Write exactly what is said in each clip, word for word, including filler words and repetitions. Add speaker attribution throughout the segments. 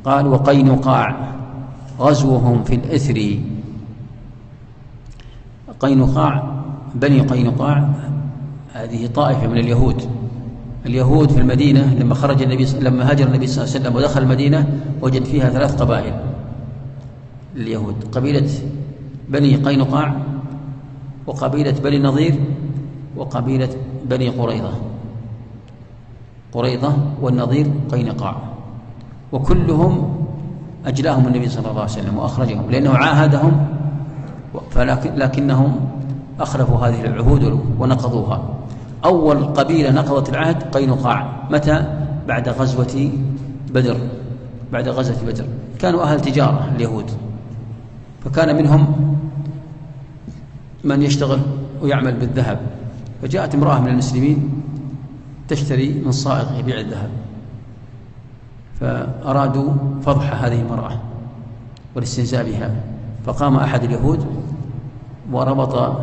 Speaker 1: قال: وقينقاع غزوهم في الإثر. قينقاع، بني قينقاع هذه طائفة من اليهود. اليهود في المدينة لما خرج النبي لما هاجر النبي صلى الله عليه وسلم ودخل المدينة وجد فيها ثلاث قبائل اليهود: قبيلة بني قينقاع، وقبيلة بني نضير، وقبيلة بني قريظة. قريظة والنضير قينقاع، وكلهم أجلاهم النبي صلى الله عليه وسلم وأخرجهم لأنه عاهدهم، لكنهم أخلفوا هذه العهود ونقضوها. أول قبيلة نقضت العهد قينقاع. متى؟ بعد غزوة بدر. بعد غزوة بدر كانوا أهل تجارة اليهود، فكان منهم من يشتغل ويعمل بالذهب، فجاءت امرأة من المسلمين تشتري من صائغ يبيع الذهب، فأرادوا فضح هذه المرأة والاستهزاء بها، فقام أحد اليهود وربط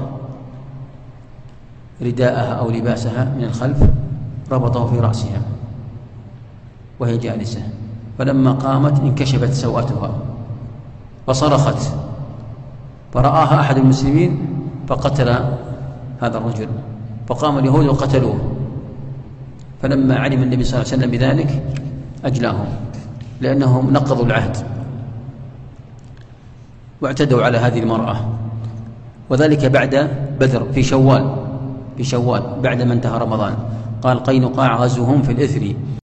Speaker 1: رداءها أو لباسها من الخلف، ربطه في رأسها وهي جالسة، فلما قامت انكشفت سوءتها فصرخت، فرآها أحد المسلمين فقتل هذا الرجل، فقام اليهود وقتلوه. فلما علم النبي صلى الله عليه وسلم بذلك أجلاهم، لأنهم نقضوا العهد واعتدوا على هذه المرأة. وذلك بعد بدر في شوال في شوال بعد ما انتهى رمضان. قال: قينقاع غزوهم في الإثر.